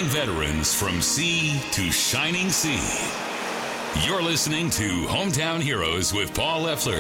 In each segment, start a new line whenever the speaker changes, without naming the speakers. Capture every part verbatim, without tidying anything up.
veterans from sea to shining sea. You're listening to Hometown Heroes with Paul Leffler.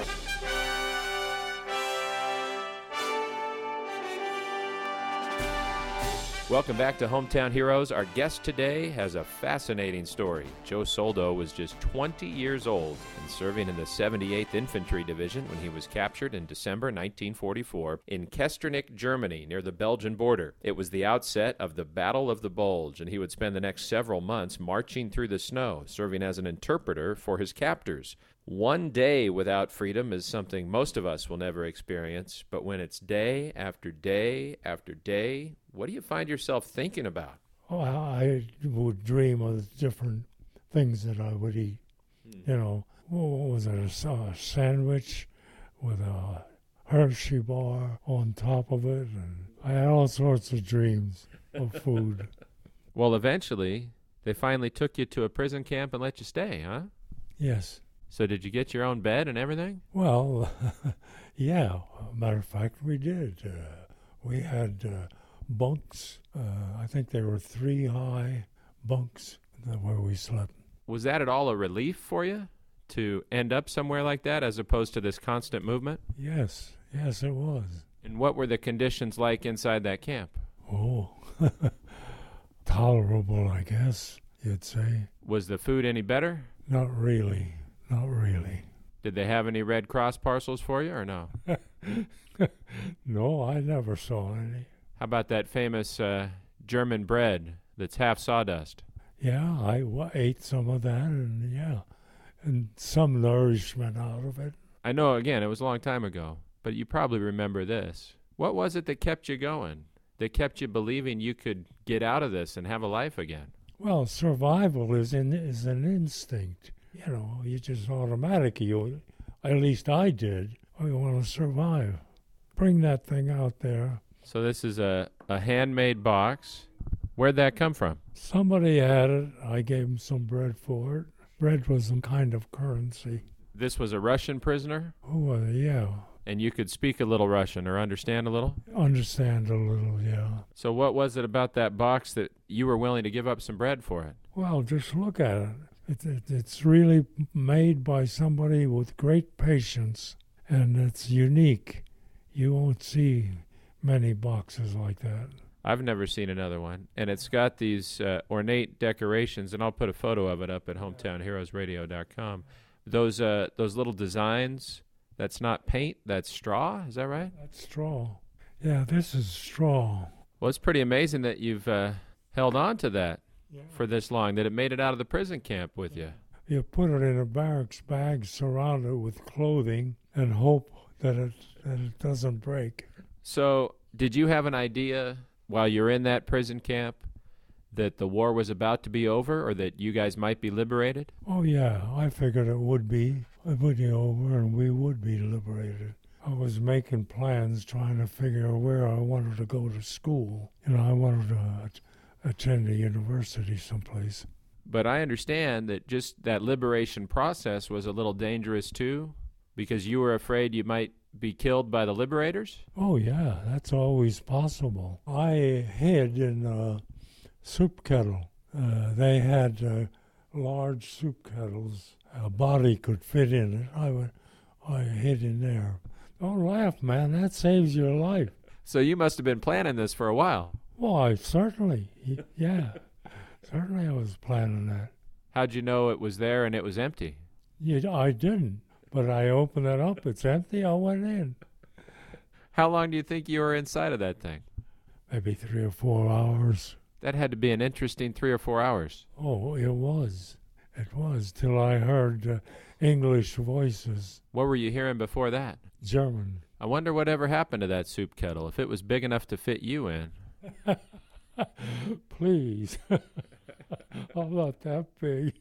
Welcome back to Hometown Heroes. Our guest today has a fascinating story. Joe Soldo was just twenty years old and serving in the seventy-eighth Infantry Division when he was captured in December nineteen forty-four in Kesternick, Germany, near the Belgian border. It was the outset of the Battle of the Bulge, and he would spend the next several months marching through the snow, serving as an interpreter for his captors. One day without freedom is something most of us will never experience, but when it's day after day after day, what do you find yourself thinking about?
Oh, I would dream of different things that I would eat. Hmm. You know, what was it, a, a sandwich with a Hershey bar on top of it, and I had all sorts of dreams of food.
Well, eventually, they finally took you to a prison camp and let you stay, huh?
Yes.
So did you get your own bed and everything?
Well, yeah. Matter of fact, we did. Uh, we had uh, bunks. Uh, I think there were three high bunks where we slept.
Was that at all a relief for you to end up somewhere like that as opposed to this constant movement?
Yes. Yes, it was.
And what were the conditions like inside that camp?
Oh, tolerable, I guess you'd say.
Was the food any better?
Not really. Not really.
Did they have any Red Cross parcels for you or no?
No, I never saw any.
How about that famous uh, German bread that's half sawdust?
Yeah, I w- ate some of that, and yeah, and some nourishment out of it.
I know, again, it was a long time ago, but you probably remember this. What was it that kept you going, that kept you believing you could get out of this and have a life again?
Well, survival is in, is an instinct. You know, you just automatically, you, at least I did, I want to survive. Bring that thing out there.
So this is a, a handmade box. Where'd that come from?
Somebody had it. I gave him some bread for it. Bread was some kind of currency.
This was a Russian prisoner?
Oh, uh, yeah.
And you could speak a little Russian or understand a little?
Understand a little, yeah.
So what was it about that box that you were willing to give up some bread for it?
Well, just look at it. It, it, it's really made by somebody with great patience, and it's unique. You won't see many boxes like that.
I've never seen another one. And it's got these uh, ornate decorations, and I'll put a photo of it up at hometown heroes radio dot com. Those, uh, those little designs, that's not paint, that's straw, is that right?
That's straw. Yeah, this is straw.
Well, it's pretty amazing that you've uh, held on to that.
Yeah.
For this long, that it made it out of the prison camp with you.
You put it in a barracks bag, surround it with clothing, and hope that it that it doesn't break.
So, did you have an idea while you're in that prison camp that the war was about to be over, or that you guys might be liberated?
Oh yeah, I figured it would be. It would be over, and we would be liberated. I was making plans, trying to figure where I wanted to go to school. You know, I wanted to Uh, attend a university someplace.
But I understand that just that liberation process was a little dangerous too, because you were afraid you might be killed by the liberators?
Oh yeah, that's always possible. I hid in a soup kettle. Uh, they had uh, large soup kettles. A body could fit in it. I went, I hid in there. Don't laugh, man. That saves your life.
So you must have been planning this for a while.
Well, I certainly, yeah, certainly I was planning that.
How'd you know it was there and it was empty?
Yeah, I didn't, but I opened it up. It's empty. I went in.
How long do you think you were inside of that thing?
Maybe three or four hours.
That had to be an interesting three or four hours.
Oh, it was. It was, till I heard uh, English voices.
What were you hearing before that?
German.
I wonder whatever happened to that soup kettle, if it was big enough to fit you in.
Please. I'm not that big.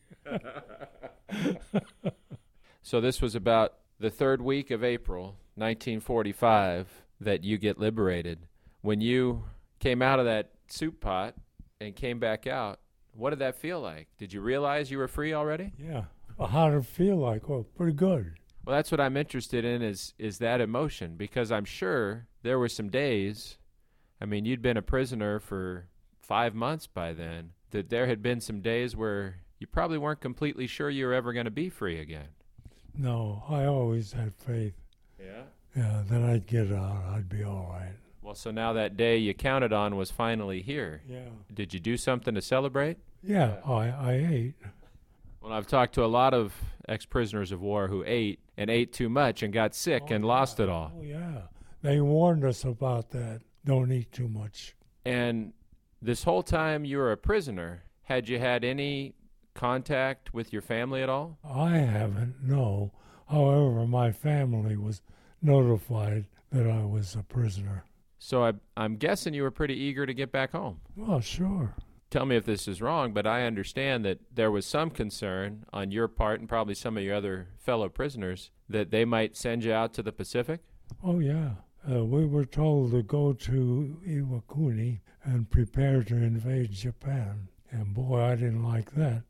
So this was about the third week of April, nineteen forty-five, that you get liberated. When you came out of that soup pot and came back out, what did that feel like? Did you realize you were free already?
Yeah. Well, how did it feel like? Oh, pretty good.
Well, that's what I'm interested in is is that emotion, because I'm sure there were some days, I mean, you'd been a prisoner for five months by then, that there had been some days where you probably weren't completely sure you were ever going to be free again.
No, I always had faith.
Yeah?
Yeah, that I'd get out, I'd be all right.
Well, so now that day you counted on was finally here.
Yeah.
Did you do something to celebrate?
Yeah, I, I ate.
Well, I've talked to a lot of ex-prisoners of war who ate and ate too much and got sick
Oh,
and
yeah.
lost it all.
Oh, yeah. They warned us about that. Don't eat too much.
And this whole time you were a prisoner, had you had any contact with your family at all?
I haven't, no. However, my family was notified that I was a prisoner.
So I, I'm guessing you were pretty eager to get back home.
Well, sure.
Tell me if this is wrong, but I understand that there was some concern on your part and probably some of your other fellow prisoners that they might send you out to the Pacific?
Oh, yeah. Uh, we were told to go to Iwakuni and prepare to invade Japan. And boy, I didn't like that.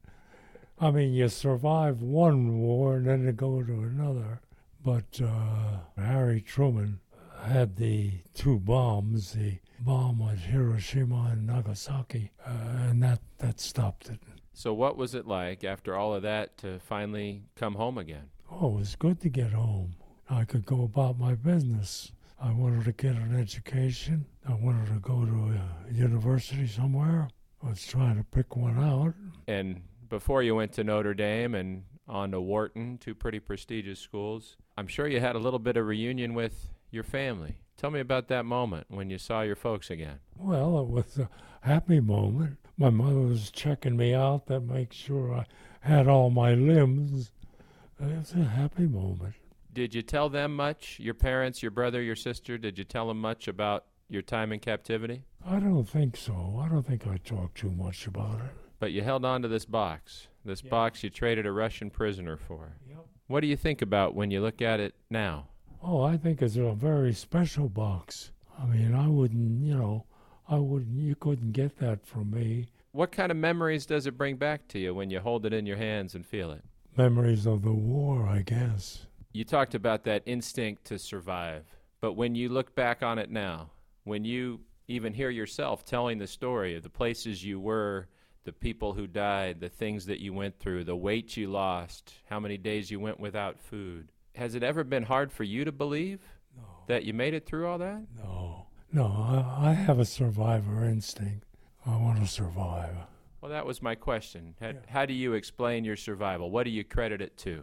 I mean, you survive one war and then to go to another. But uh, Harry Truman had the two bombs, the bomb at Hiroshima and Nagasaki, uh, and that, that stopped it.
So what was it like after all of that to finally come home again?
Oh, it was good to get home. I could go about my business. I wanted to get an education. I wanted to go to a university somewhere. I was trying to pick one out.
And before you went to Notre Dame and on to Wharton, two pretty prestigious schools, I'm sure you had a little bit of reunion with your family. Tell me about that moment when you saw your folks again.
Well, it was a happy moment. My mother was checking me out to make sure I had all my limbs. It was a happy moment.
Did you tell them much, your parents, your brother, your sister? Did you tell them much about your time in captivity?
I don't think so. I don't think I talked too much about it.
But you held on to this box, this
Yeah.
box you traded a Russian prisoner for.
Yep.
What do you think about when you look at it now?
Oh, I think it's a very special box. I mean, I wouldn't, you know, I wouldn't, you couldn't get that from me.
What kind of memories does it bring back to you when you hold it in your hands and feel it?
Memories of the war, I guess.
You talked about that instinct to survive, but when you look back on it now, when you even hear yourself telling the story of the places you were, the people who died, the things that you went through, the weight you lost, how many days you went without food, has it ever been hard for you to believe
No.
that you made it through all that?
No. No, I, I have a survivor instinct. I want to survive.
Well, that was my question. How,
Yeah.
how do you explain your survival? What do you credit it to?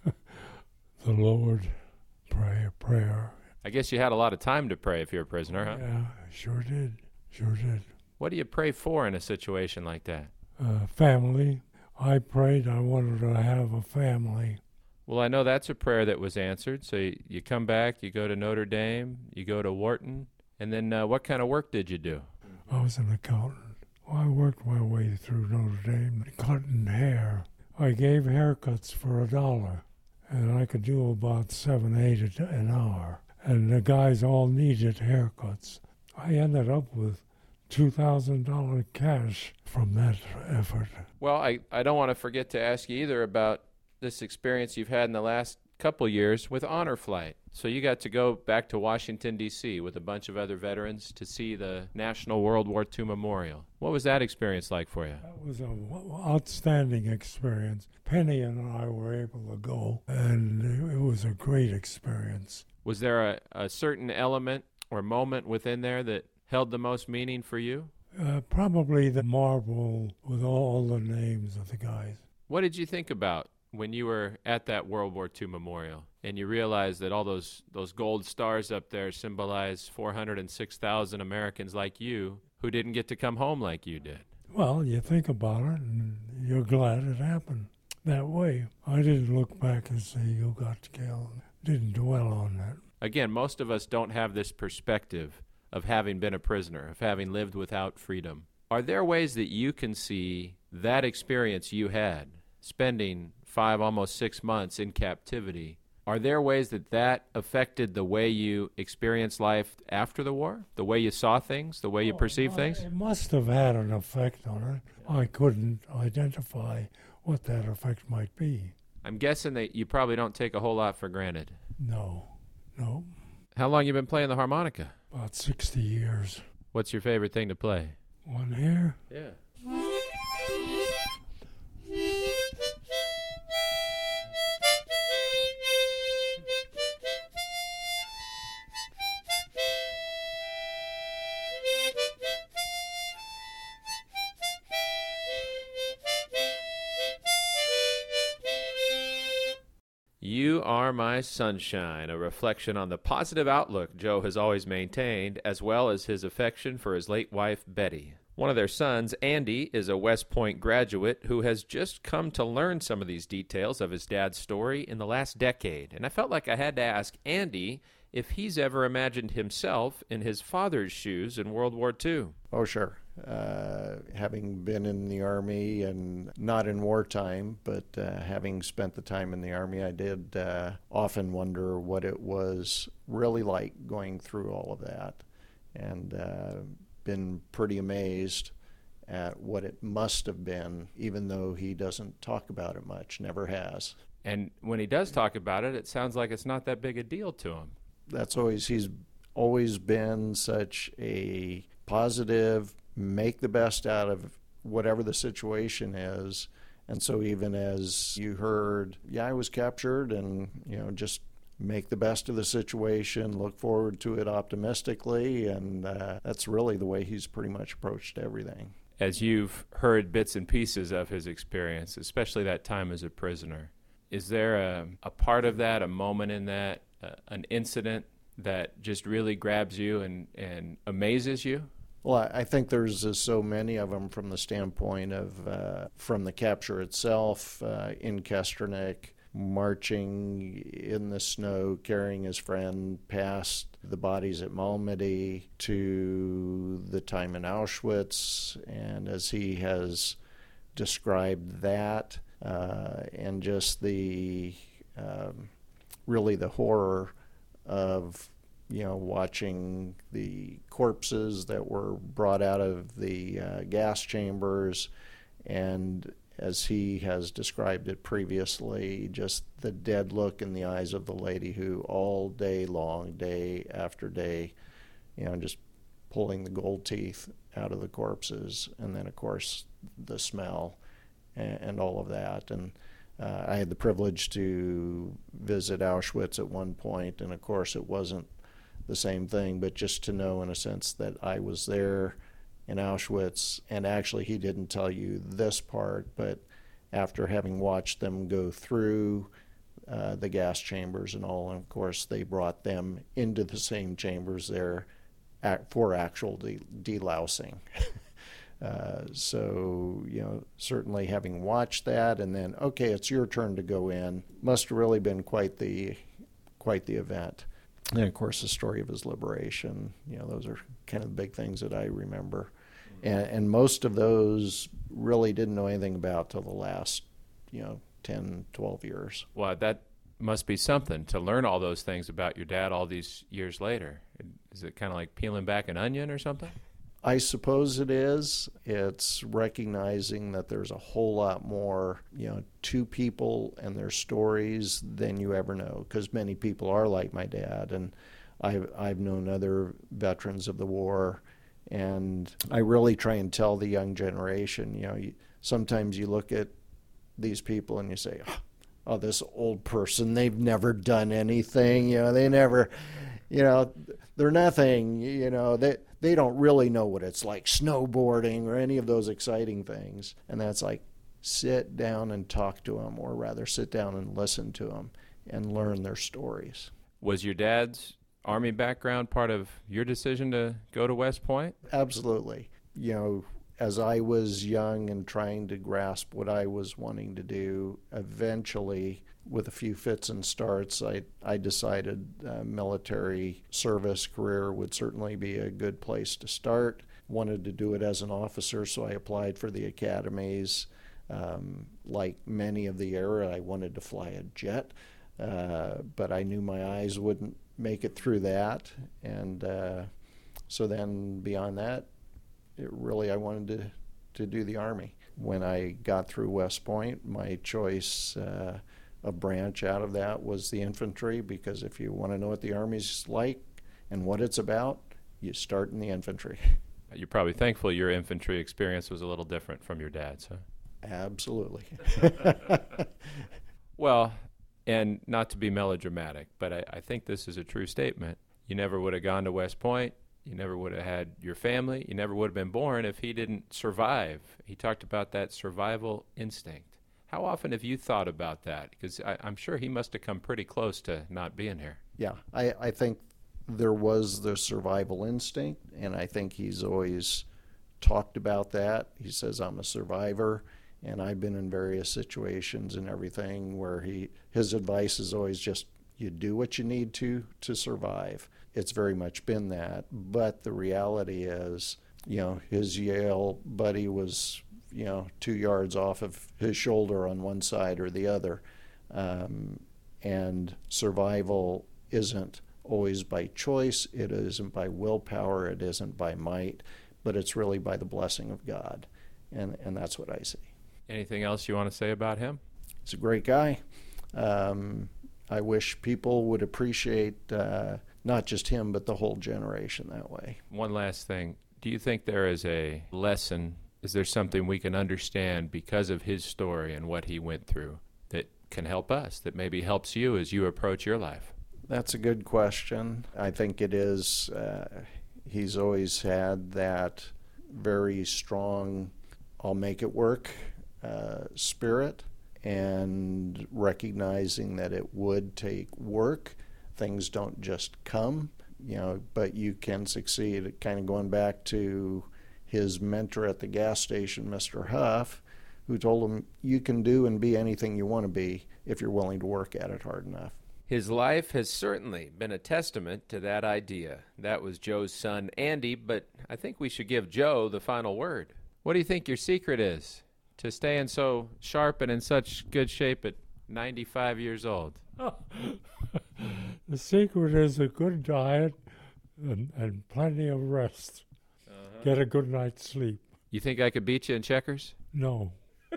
The Lord, prayer, prayer.
I guess you had a lot of time to pray if you're a prisoner, huh?
Yeah, sure did. Sure did.
What do you pray for in a situation like that?
Uh, family. I prayed I wanted to have a family.
Well, I know that's a prayer that was answered. So you, you come back, you go to Notre Dame, you go to Wharton, and then uh, what kind of work did you do?
I was an accountant. Well, I worked my way through Notre Dame, cutting hair. I gave haircuts for a dollar, and I could do about seven, eight a- an hour. And the guys all needed haircuts. I ended up with two thousand dollars cash from that effort.
Well, I, I don't want to forget to ask you either about this experience you've had in the last couple years with Honor Flight. So you got to go back to Washington, D C with a bunch of other veterans to see the National World War Two Memorial. What was that experience like for you?
That was an outstanding experience. Penny and I were able to go, and it was a great experience.
Was there a, a certain element or moment within there that held the most meaning for you?
Uh, probably the marble with all the names of the guys.
What did you think about when you were at that World War Two memorial and you realized that all those, those gold stars up there symbolize four hundred six thousand Americans like you who didn't get to come home like you did?
Well, you think about it, and you're glad it happened that way. I didn't look back and say you got killed. Didn't dwell on that.
Again, most of us don't have this perspective of having been a prisoner, of having lived without freedom. Are there ways that you can see that experience you had, spending five, almost six months in captivity, are there ways that that affected the way you experienced life after the war? The way you saw things, the way you
Oh,
perceived
uh,
things?
It must have had an effect on it. I couldn't identify what that effect might be.
I'm guessing that you probably don't take a whole lot for granted.
No, no.
How long you been playing the harmonica?
About sixty years.
What's your favorite thing to play?
One here.
Yeah. You Are My Sunshine, a reflection on the positive outlook Joe has always maintained, as well as his affection for his late wife, Betty. One of their sons, Andy, is a West Point graduate who has just come to learn some of these details of his dad's story in the last decade. And I felt like I had to ask Andy if he's ever imagined himself in his father's shoes in World War Two.
Oh, sure. Uh, having been in the Army, and not in wartime, but uh, having spent the time in the Army, I did uh, often wonder what it was really like going through all of that, and uh, been pretty amazed at what it must have been, even though he doesn't talk about it much, never has.
And when he does talk about it, it sounds like it's not that big a deal to him.
That's always, he's always been such a positive, make the best out of whatever the situation is. And so even as you heard, yeah, I was captured, and, you know, just make the best of the situation, look forward to it optimistically, and uh, that's really the way he's pretty much approached everything.
As you've heard bits and pieces of his experience, especially that time as a prisoner, is there a, a part of that, a moment in that, uh, an incident that just really grabs you and, and amazes you?
Well, I think there's uh, so many of them from the standpoint of uh, from the capture itself uh, in Kesternik, marching in the snow, carrying his friend past the bodies at Malmedy, to the time in Auschwitz, and as he has described that, uh, and just the um, really the horror of, you know, watching the corpses that were brought out of the uh, gas chambers, and as he has described it previously, just the dead look in the eyes of the lady who all day long, day after day, you know, just pulling the gold teeth out of the corpses, and then, of course, the smell and, and all of that. And uh, I had the privilege to visit Auschwitz at one point, and, of course, it wasn't the same thing, but just to know in a sense that I was there in Auschwitz, and actually he didn't tell you this part, but after having watched them go through uh, the gas chambers and all, and of course they brought them into the same chambers there for actual de- delousing. uh, so, you know, certainly having watched that, and then, okay, it's your turn to go in, must have really been quite the quite the event. And, of course, the story of his liberation, you know, those are kind of the big things that I remember. And, and most of those really didn't know anything about till the last, you know, ten, twelve years.
Well, that must be something, to learn all those things about your dad all these years later. Is it kind of like peeling back an onion or something?
I suppose it is. It's recognizing that there's a whole lot more, you know, to people and their stories than you ever know, because many people are like my dad, and I've, I've known other veterans of the war, and I really try and tell the young generation, you know, you, sometimes you look at these people and you say, oh, this old person, they've never done anything, you know, they never, you know, they're nothing, you know, they they don't really know what it's like snowboarding or any of those exciting things. And that's like, sit down and talk to them, or rather sit down and listen to them and learn their stories.
Was your dad's Army background part of your decision to go to West Point?
Absolutely. You know, as I was young and trying to grasp what I was wanting to do, eventually, with a few fits and starts, I, I decided uh, military service career would certainly be a good place to start. Wanted to do it as an officer, so I applied for the academies. Um, like many of the era, I wanted to fly a jet, uh, but I knew my eyes wouldn't make it through that. And uh, so then beyond that, it really I wanted to, to do the Army. When I got through West Point, my choice uh, a branch out of that was the infantry, because if you want to know what the Army's like and what it's about, you start in the infantry.
You're probably thankful your infantry experience was a little different from your dad's, huh?
Absolutely.
Well, and not to be melodramatic, but I, I think this is a true statement. You never would have gone to West Point. You never would have had your family. You never would have been born if he didn't survive. He talked about that survival instinct. How often have you thought about that? Because I'm sure he must have come pretty close to not being here.
Yeah, I, I think there was the survival instinct, and I think he's always talked about that. He says, I'm a survivor, and I've been in various situations and everything where he his advice is always just, you do what you need to to survive. It's very much been that, but the reality is, you know, his Yale buddy was, you know, two yards off of his shoulder on one side or the other, um, and survival isn't always by choice, it isn't by willpower, it isn't by might, but it's really by the blessing of God, and and that's what I see.
Anything else you want to say about him?
He's a great guy. Um, I wish people would appreciate uh, not just him, but the whole generation that way.
One last thing. Do you think there is a lesson, is there something we can understand because of his story and what he went through that can help us, that maybe helps you as you approach your life?
That's a good question. I think it is. Uh, he's always had that very strong, I'll make it work uh, spirit, and recognizing that it would take work. Things don't just come, you know, but you can succeed. Kind of going back to his mentor at the gas station, Mister Huff, who told him, you can do and be anything you want to be if you're willing to work at it hard enough.
His life has certainly been a testament to that idea. That was Joe's son, Andy, but I think we should give Joe the final word. What do you think your secret is to staying so sharp and in such good shape at ninety-five years old?
The secret is a good diet and, and plenty of rest. Uh-huh. Get a good night's sleep.
You think I could beat you in checkers?
No.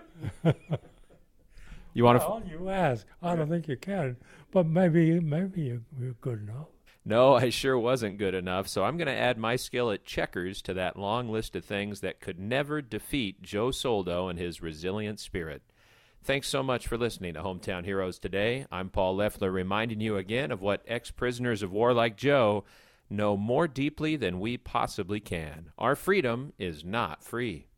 You want to?
Well, you ask. I don't think you can, but maybe maybe you, you're good enough.
No, I sure wasn't good enough, so I'm going to add my skill at checkers to that long list of things that could never defeat Joe Soldo and his resilient spirit. Thanks so much for listening to Hometown Heroes today. I'm Paul Leffler, reminding you again of what ex-prisoners of war like Joe know more deeply than we possibly can. Our freedom is not free.